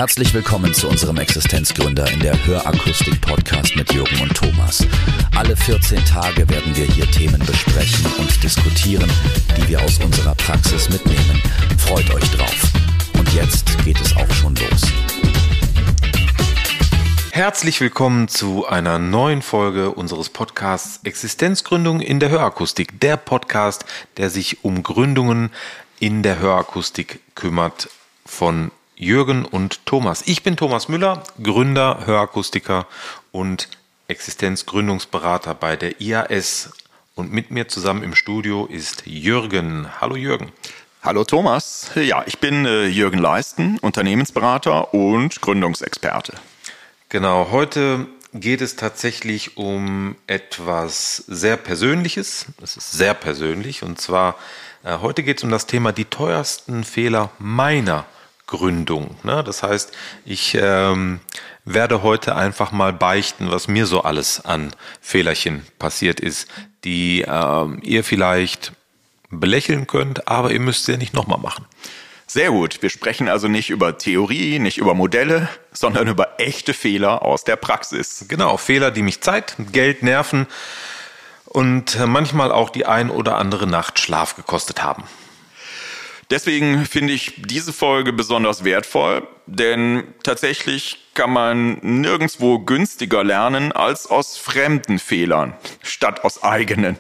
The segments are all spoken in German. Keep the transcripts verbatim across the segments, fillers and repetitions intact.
Herzlich willkommen zu unserem Existenzgründer in der Hörakustik-Podcast mit Jürgen und Thomas. Alle vierzehn Tage werden wir hier Themen besprechen und diskutieren, die wir aus unserer Praxis mitnehmen. Freut euch drauf. Und jetzt geht es auch schon los. Herzlich willkommen zu einer neuen Folge unseres Podcasts Existenzgründung in der Hörakustik. Der Podcast, der sich um Gründungen in der Hörakustik kümmert, von Jürgen und Thomas. Ich bin Thomas Müller, Gründer, Hörakustiker und Existenzgründungsberater bei der I A S. Und mit mir zusammen im Studio ist Jürgen. Hallo Jürgen. Hallo Thomas. Ja, ich bin äh, Jürgen Leisten, Unternehmensberater und Gründungsexperte. Genau, heute geht es tatsächlich um etwas sehr Persönliches. Es ist sehr persönlich und zwar äh, heute geht es um das Thema die teuersten Fehler meiner Gründung. Ne? Das heißt, ich ähm, werde heute einfach mal beichten, was mir so alles an Fehlerchen passiert ist, die ähm, ihr vielleicht belächeln könnt, aber ihr müsst sie ja nicht nochmal machen. Sehr gut. Wir sprechen also nicht über Theorie, nicht über Modelle, sondern über echte Fehler aus der Praxis. Genau, Fehler, die mich Zeit, Geld, Nerven und manchmal auch die ein oder andere Nacht Schlaf gekostet haben. Deswegen finde ich diese Folge besonders wertvoll, denn tatsächlich kann man nirgendwo günstiger lernen als aus fremden Fehlern, statt aus eigenen.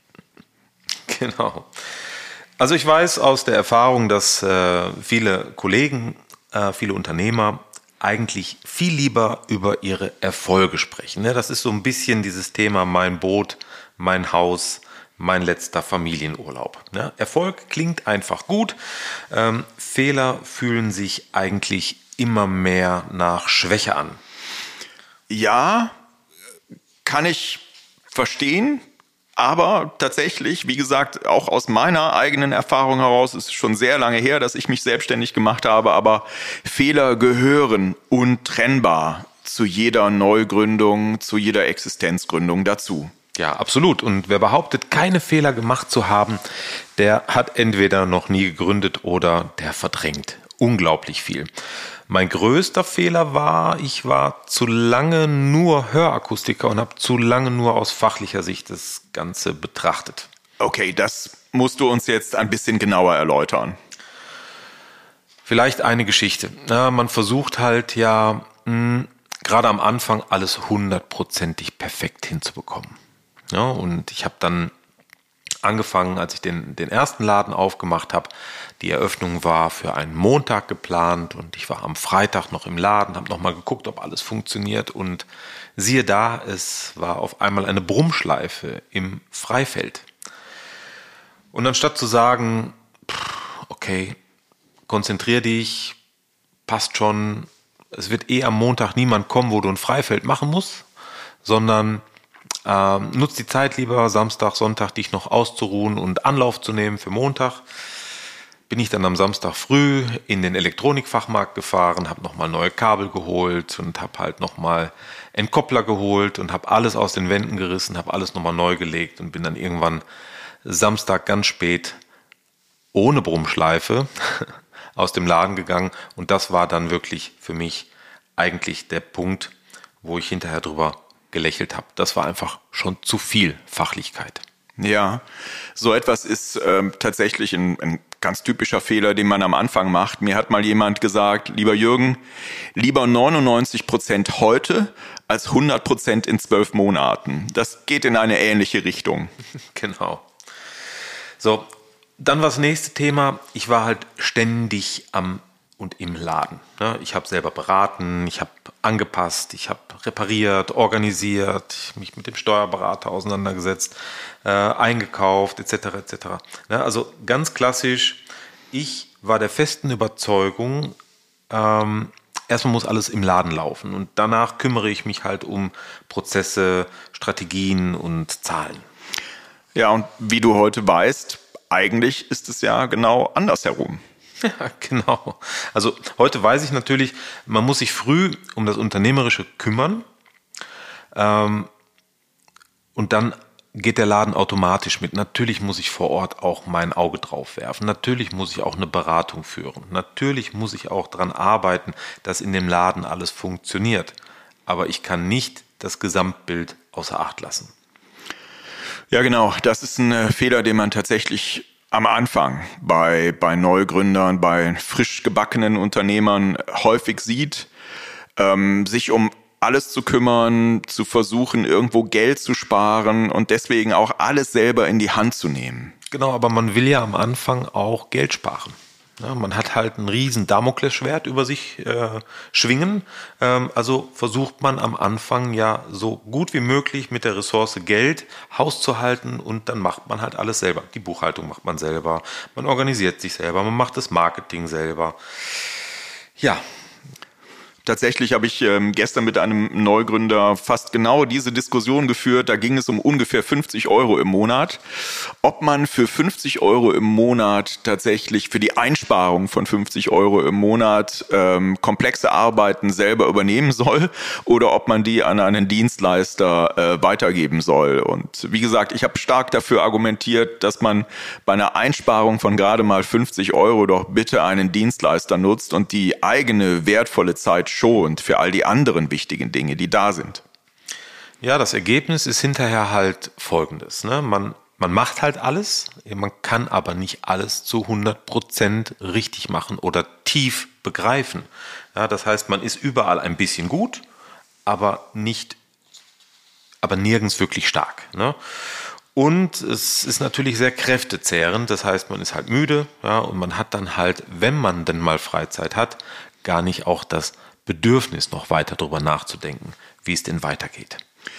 Genau. Also ich weiß aus der Erfahrung, dass äh, viele Kollegen, äh, viele Unternehmer eigentlich viel lieber über ihre Erfolge sprechen. Ne? Das ist so ein bisschen dieses Thema mein Boot, mein Haus, mein letzter Familienurlaub. Ne? Erfolg klingt einfach gut. Ähm, Fehler fühlen sich eigentlich immer mehr nach Schwäche an. Ja, kann ich verstehen. Aber tatsächlich, wie gesagt, auch aus meiner eigenen Erfahrung heraus, ist es schon sehr lange her, dass ich mich selbstständig gemacht habe, aber Fehler gehören untrennbar zu jeder Neugründung, zu jeder Existenzgründung dazu. Ja, absolut. Und wer behauptet, keine Fehler gemacht zu haben, der hat entweder noch nie gegründet oder der verdrängt unglaublich viel. Mein größter Fehler war, ich war zu lange nur Hörakustiker und habe zu lange nur aus fachlicher Sicht das Ganze betrachtet. Okay, das musst du uns jetzt ein bisschen genauer erläutern. Vielleicht eine Geschichte. Na, man versucht halt ja mh, gerade am Anfang alles hundertprozentig perfekt hinzubekommen. Ja, und ich habe dann angefangen, als ich den, den ersten Laden aufgemacht habe. Die Eröffnung war für einen Montag geplant und ich war am Freitag noch im Laden, habe nochmal geguckt, ob alles funktioniert und siehe da, es war auf einmal eine Brummschleife im Freifeld. Und anstatt zu sagen, okay, konzentrier dich, passt schon, es wird eh am Montag niemand kommen, wo du ein Freifeld machen musst, sondern Ähm, nutzt die Zeit lieber, Samstag, Sonntag, dich noch auszuruhen und Anlauf zu nehmen für Montag. Bin ich dann am Samstag früh in den Elektronikfachmarkt gefahren, habe nochmal neue Kabel geholt und habe halt nochmal einen Koppler geholt und habe alles aus den Wänden gerissen, habe alles nochmal neu gelegt und bin dann irgendwann Samstag ganz spät ohne Brummschleife aus dem Laden gegangen. Und das war dann wirklich für mich eigentlich der Punkt, wo ich hinterher drüber gelächelt habe. Das war einfach schon zu viel Fachlichkeit. Ja, so etwas ist ähm, tatsächlich ein, ein ganz typischer Fehler, den man am Anfang macht. Mir hat mal jemand gesagt, lieber Jürgen, lieber neunundneunzig Prozent heute als hundert Prozent in zwölf Monaten. Das geht in eine ähnliche Richtung. Genau. So, dann war das nächste Thema. Ich war halt ständig am und im Laden. Ich habe selber beraten, ich habe angepasst, ich habe repariert, organisiert, mich mit dem Steuerberater auseinandergesetzt, äh, eingekauft et cetera et cetera. Also ganz klassisch, ich war der festen Überzeugung, ähm, erstmal muss alles im Laden laufen und danach kümmere ich mich halt um Prozesse, Strategien und Zahlen. Ja, und wie du heute weißt, eigentlich ist es ja genau andersherum. Ja, genau. Also heute weiß ich natürlich, man muss sich früh um das Unternehmerische kümmern ähm, und dann geht der Laden automatisch mit. Natürlich muss ich vor Ort auch mein Auge drauf werfen. Natürlich muss ich auch eine Beratung führen. Natürlich muss ich auch daran arbeiten, dass in dem Laden alles funktioniert. Aber ich kann nicht das Gesamtbild außer Acht lassen. Ja, genau. Das ist ein Fehler, den man tatsächlich am Anfang bei, bei Neugründern, bei frisch gebackenen Unternehmern häufig sieht, ähm, sich um alles zu kümmern, zu versuchen, irgendwo Geld zu sparen und deswegen auch alles selber in die Hand zu nehmen. Genau, aber man will ja am Anfang auch Geld sparen. Ja, man hat halt ein riesen Damoklesschwert über sich äh, schwingen. Ähm, also versucht man am Anfang ja so gut wie möglich mit der Ressource Geld Haus zu halten und dann macht man halt alles selber. Die Buchhaltung macht man selber, man organisiert sich selber, man macht das Marketing selber. Ja. Tatsächlich habe ich ähm, gestern mit einem Neugründer fast genau diese Diskussion geführt. Da ging es um ungefähr fünfzig Euro im Monat. Ob man für fünfzig Euro im Monat tatsächlich für die Einsparung von fünfzig Euro im Monat ähm, komplexe Arbeiten selber übernehmen soll oder ob man die an einen Dienstleister äh, weitergeben soll. Und wie gesagt, ich habe stark dafür argumentiert, dass man bei einer Einsparung von gerade mal fünfzig Euro doch bitte einen Dienstleister nutzt und die eigene wertvolle Zeit schont für all die anderen wichtigen Dinge, die da sind. Ja, das Ergebnis ist hinterher halt folgendes. Ne? Man, man macht halt alles, man kann aber nicht alles zu hundert Prozent richtig machen oder tief begreifen. Ja, das heißt, man ist überall ein bisschen gut, aber nicht, aber nirgends wirklich stark. Ne? Und es ist natürlich sehr kräftezehrend, das heißt, man ist halt müde, ja, und man hat dann halt, wenn man denn mal Freizeit hat, gar nicht auch das Bedürfnis, noch weiter darüber nachzudenken, wie es denn weitergeht.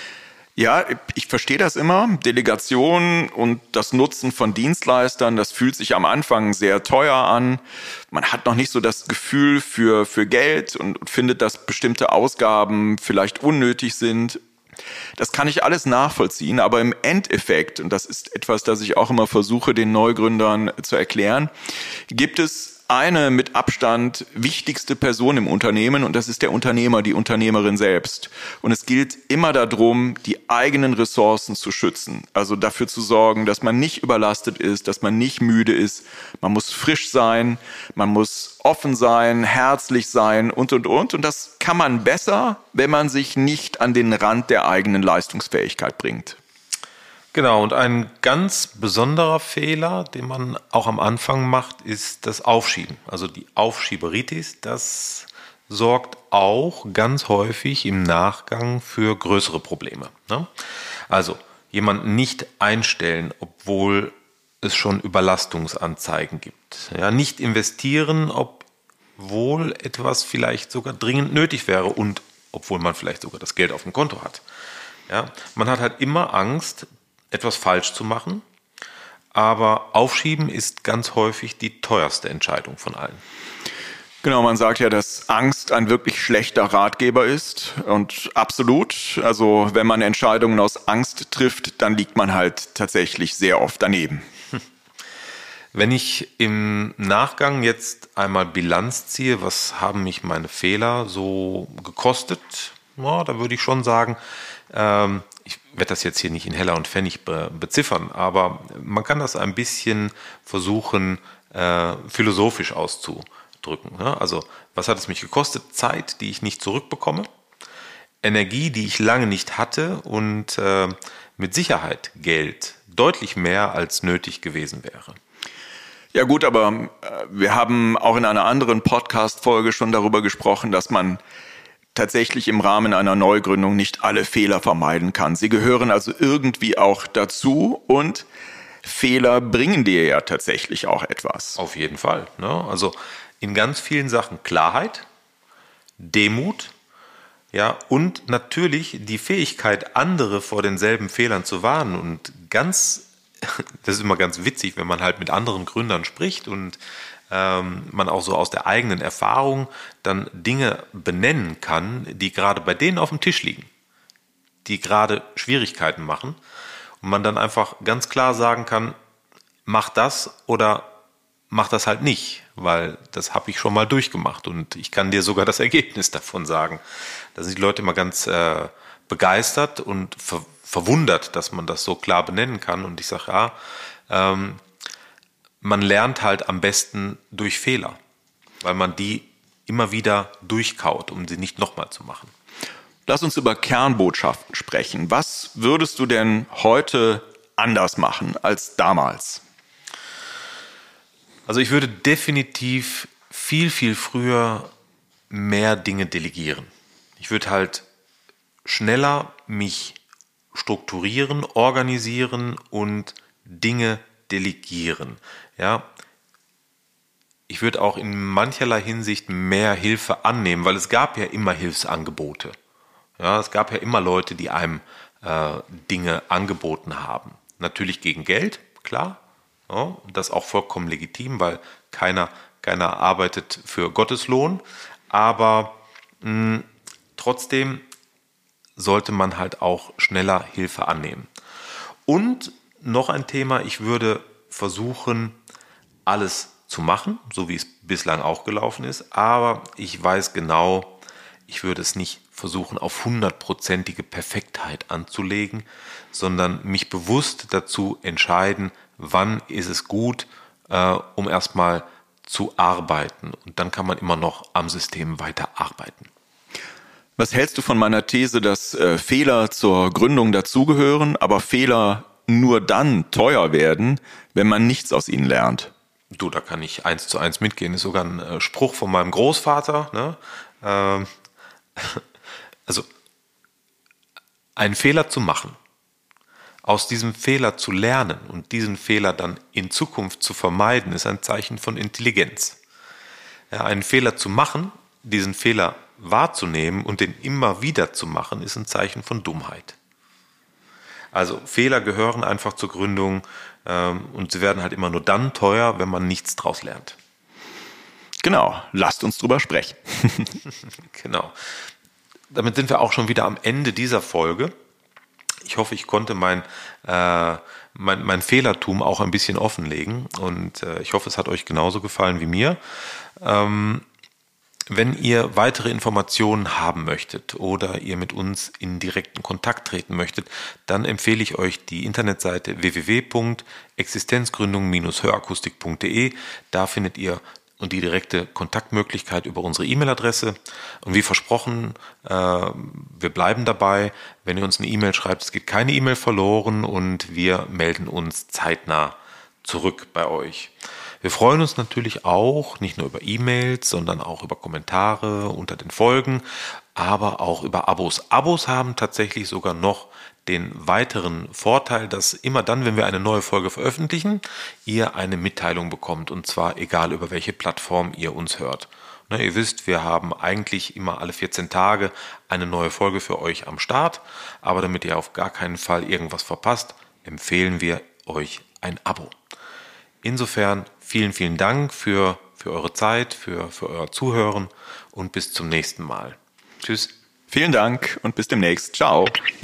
Ja, ich verstehe das immer. Delegation und das Nutzen von Dienstleistern, das fühlt sich am Anfang sehr teuer an. Man hat noch nicht so das Gefühl für, für Geld und, und findet, dass bestimmte Ausgaben vielleicht unnötig sind. Das kann ich alles nachvollziehen, aber im Endeffekt, und das ist etwas, das ich auch immer versuche, den Neugründern zu erklären, gibt es eine mit Abstand wichtigste Person im Unternehmen und das ist der Unternehmer, die Unternehmerin selbst. Und es gilt immer darum, die eigenen Ressourcen zu schützen. Also dafür zu sorgen, dass man nicht überlastet ist, dass man nicht müde ist. Man muss frisch sein, man muss offen sein, herzlich sein und, und, und. Und das kann man besser, wenn man sich nicht an den Rand der eigenen Leistungsfähigkeit bringt. Genau, und ein ganz besonderer Fehler, den man auch am Anfang macht, ist das Aufschieben. Also die Aufschieberitis, das sorgt auch ganz häufig im Nachgang für größere Probleme. Ne? Also jemanden nicht einstellen, obwohl es schon Überlastungsanzeigen gibt. Ja, nicht investieren, obwohl etwas vielleicht sogar dringend nötig wäre und obwohl man vielleicht sogar das Geld auf dem Konto hat. Ja, man hat halt immer Angst, etwas falsch zu machen, aber Aufschieben ist ganz häufig die teuerste Entscheidung von allen. Genau, man sagt ja, dass Angst ein wirklich schlechter Ratgeber ist und absolut, also wenn man Entscheidungen aus Angst trifft, dann liegt man halt tatsächlich sehr oft daneben. Wenn ich im Nachgang jetzt einmal Bilanz ziehe, was haben mich meine Fehler so gekostet, ja, da würde ich schon sagen, ähm, ich werde das jetzt hier nicht in Heller und Pfennig be- beziffern, aber man kann das ein bisschen versuchen, äh, philosophisch auszudrücken. Ne? Also, was hat es mich gekostet? Zeit, die ich nicht zurückbekomme, Energie, die ich lange nicht hatte und äh, mit Sicherheit Geld, deutlich mehr als nötig gewesen wäre. Ja gut, aber äh, wir haben auch in einer anderen Podcast-Folge schon darüber gesprochen, dass man tatsächlich im Rahmen einer Neugründung nicht alle Fehler vermeiden kann. Sie gehören also irgendwie auch dazu und Fehler bringen dir ja tatsächlich auch etwas. Auf jeden Fall. Ne? Also in ganz vielen Sachen Klarheit, Demut, ja, und natürlich die Fähigkeit, andere vor denselben Fehlern zu warnen. Und ganz, das ist immer ganz witzig, wenn man halt mit anderen Gründern spricht und ähm, man auch so aus der eigenen Erfahrung dann Dinge benennen kann, die gerade bei denen auf dem Tisch liegen, die gerade Schwierigkeiten machen und man dann einfach ganz klar sagen kann, mach das oder mach das halt nicht, weil das habe ich schon mal durchgemacht und ich kann dir sogar das Ergebnis davon sagen. Da sind die Leute immer ganz äh, begeistert und ver- verwundert, dass man das so klar benennen kann. Und ich sage, ja, ähm, man lernt halt am besten durch Fehler, weil man die immer wieder durchkaut, um sie nicht nochmal zu machen. Lass uns über Kernbotschaften sprechen. Was würdest du denn heute anders machen als damals? Also ich würde definitiv viel, viel früher mehr Dinge delegieren. Ich würde halt schneller mich strukturieren, organisieren und Dinge delegieren. Ja, ich würde auch in mancherlei Hinsicht mehr Hilfe annehmen, weil es gab ja immer Hilfsangebote. Ja, es gab ja immer Leute, die einem äh, Dinge angeboten haben. Natürlich gegen Geld, klar. Ja, das ist auch vollkommen legitim, weil keiner, keiner arbeitet für Gotteslohn. Aber mh, trotzdem sollte man halt auch schneller Hilfe annehmen. Und noch ein Thema, ich würde versuchen, alles zu machen, so wie es bislang auch gelaufen ist. Aber ich weiß genau, ich würde es nicht versuchen, auf hundertprozentige Perfektheit anzulegen, sondern mich bewusst dazu entscheiden, wann ist es gut, äh, um erstmal zu arbeiten. Und dann kann man immer noch am System weiter arbeiten. Was hältst du von meiner These, dass äh, Fehler zur Gründung dazugehören, aber Fehler nur dann teuer werden, wenn man nichts aus ihnen lernt? Du, da kann ich eins zu eins mitgehen. Das ist sogar ein äh, Spruch von meinem Großvater. Ne? Ähm, also, einen Fehler zu machen, aus diesem Fehler zu lernen und diesen Fehler dann in Zukunft zu vermeiden, ist ein Zeichen von Intelligenz. Ja, einen Fehler zu machen, diesen Fehler wahrzunehmen und den immer wieder zu machen, ist ein Zeichen von Dummheit. Also Fehler gehören einfach zur Gründung ähm, und sie werden halt immer nur dann teuer, wenn man nichts draus lernt. Genau, lasst uns drüber sprechen. Genau. Damit sind wir auch schon wieder am Ende dieser Folge. Ich hoffe, ich konnte mein, äh, mein, mein Fehlertum auch ein bisschen offenlegen und äh, ich hoffe, es hat euch genauso gefallen wie mir. Ähm, Wenn ihr weitere Informationen haben möchtet oder ihr mit uns in direkten Kontakt treten möchtet, dann empfehle ich euch die Internetseite w w w punkt existenzgründung Bindestrich hörakustik punkt d e. Da findet ihr und die direkte Kontaktmöglichkeit über unsere E-Mail-Adresse. Und wie versprochen, äh, wir bleiben dabei. Wenn ihr uns eine E-Mail schreibt, es geht keine E-Mail verloren und wir melden uns zeitnah zurück bei euch. Wir freuen uns natürlich auch, nicht nur über E-Mails, sondern auch über Kommentare unter den Folgen, aber auch über Abos. Abos haben tatsächlich sogar noch den weiteren Vorteil, dass immer dann, wenn wir eine neue Folge veröffentlichen, ihr eine Mitteilung bekommt, und zwar egal über welche Plattform ihr uns hört. Na, ihr wisst, wir haben eigentlich immer alle vierzehn Tage eine neue Folge für euch am Start, aber damit ihr auf gar keinen Fall irgendwas verpasst, empfehlen wir euch ein Abo. Insofern vielen, vielen Dank für, für eure Zeit, für, für euer Zuhören und bis zum nächsten Mal. Tschüss. Vielen Dank und bis demnächst. Ciao.